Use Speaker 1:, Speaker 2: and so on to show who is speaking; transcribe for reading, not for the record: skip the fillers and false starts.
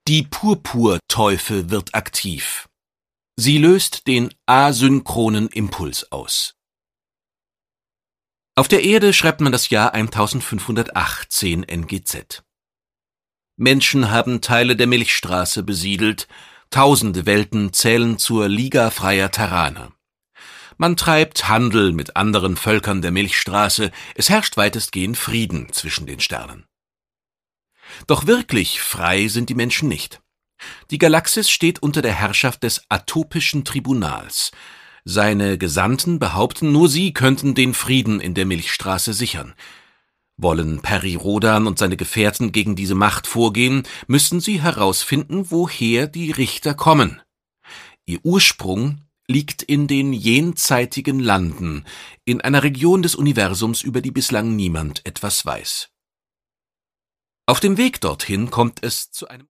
Speaker 1: Die Purpurteufel wird aktiv. Sie löst den asynchronen Impuls aus. Auf der Erde schreibt man das Jahr 1518 NGZ. Menschen haben Teile der Milchstraße besiedelt, tausende Welten zählen zur Liga freier Terraner. Man treibt Handel mit anderen Völkern der Milchstraße, es herrscht weitestgehend Frieden zwischen den Sternen. Doch wirklich frei sind die Menschen nicht. Die Galaxis steht unter der Herrschaft des Atopischen Tribunals. Seine Gesandten behaupten, nur sie könnten den Frieden in der Milchstraße sichern. Wollen Peri Rodan und seine Gefährten gegen diese Macht vorgehen, müssen sie herausfinden, woher die Richter kommen. Ihr Ursprung liegt in den jenseitigen Landen, in einer Region des Universums, über die bislang niemand etwas weiß. Auf dem Weg dorthin kommt es zu einem